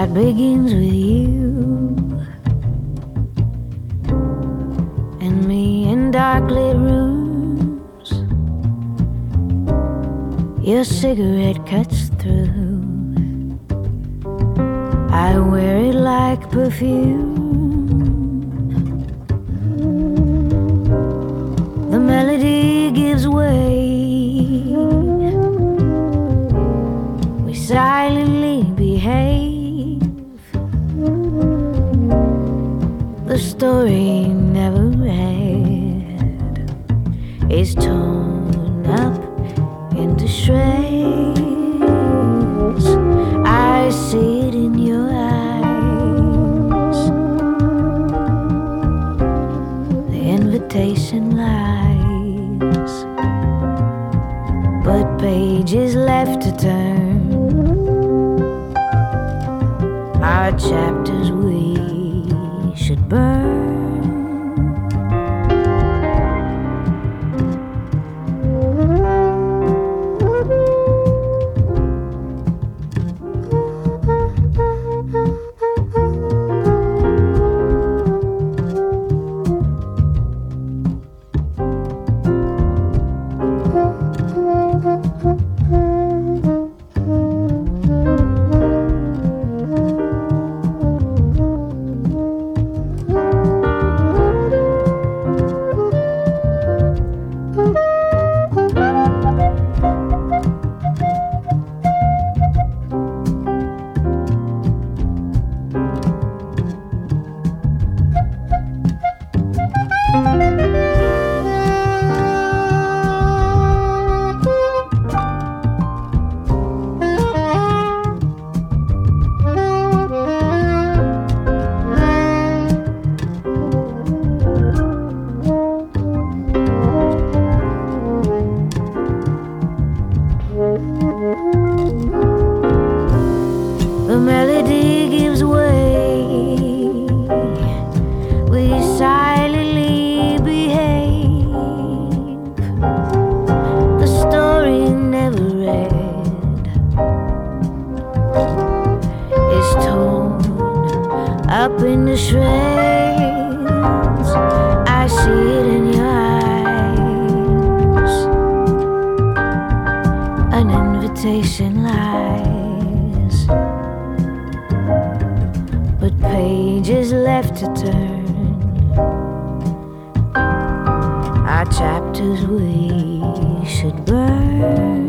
start begins with you and me in dark lit rooms. Your cigarette cuts through. I wear it like perfume. The melody gives way. We silently behave. The story never had is torn up into shreds. I see it in your eyes. The invitation lies, but pages left to turn. Our chapters we should burn. The melody gives way. We silently behave. The story never read is torn up into shreds. I see it in your eyes. An invitation lies, but pages left to turn. Our chapters we should burn.